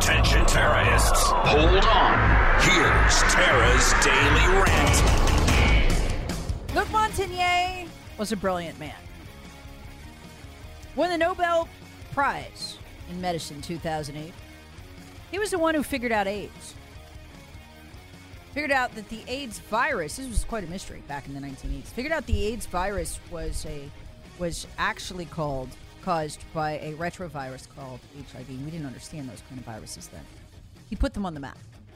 Attention terrorists, hold on. Here's Tara's Daily Rant. Luc Montagnier was a brilliant man. Won the Nobel Prize in Medicine in 2008. He was the one who figured out AIDS. Figured out that the AIDS virus, this was quite a mystery back in the 1980s, figured out the AIDS virus was actually caused by a retrovirus called HIV. We didn't understand those kind of viruses then. He put them on the map.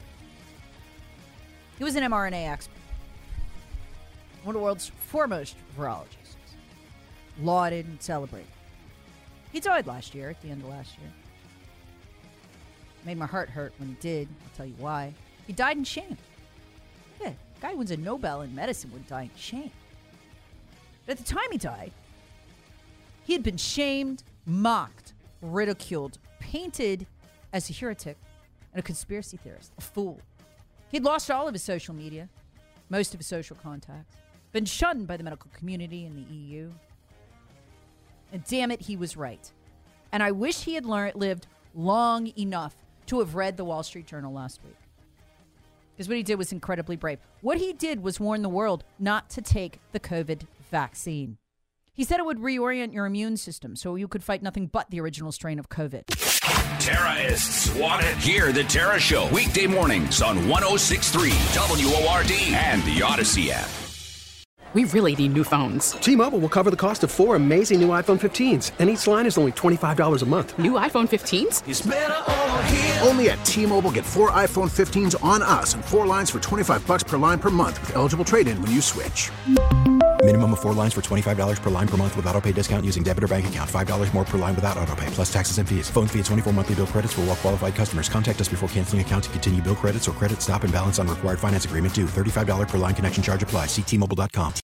He was an mRNA expert. One of the world's foremost virologists. Lauded and celebrated. He died last year, at the end of last year. Made my heart hurt when he did. I'll tell you why. He died in shame. Yeah, the guy who wins a Nobel in medicine would die in shame. But at the time he died, he had been shamed, mocked, ridiculed, painted as a heretic and a conspiracy theorist, a fool. He'd lost all of his social media, most of his social contacts, been shunned by the medical community and the EU. And damn it, he was right. And I wish he had lived long enough to have read the Wall Street Journal last week. Because what he did was incredibly brave. What he did was warn the world not to take the COVID vaccine. He said it would reorient your immune system so you could fight nothing but the original strain of COVID. Terrorists want it. Hear the Tara Show weekday mornings on 106.3 WORD and the Odyssey app. We really need new phones. T-Mobile will cover the cost of 4 amazing new iPhone 15s, and each line is only $25 a month. New iPhone 15s? It's better over here. Only at T-Mobile, get 4 iPhone 15s on us and 4 lines for $25 per line per month with eligible trade-in when you switch. Minimum of 4 lines for $25 per line per month with autopay discount using debit or bank account. $5 more per line without autopay, plus taxes and fees. Phone fee at 24 monthly bill credits for well-qualified customers. Contact us before canceling account to continue bill credits or credit stop and balance on required finance agreement due. $35 per line connection charge applies. See T-Mobile.com.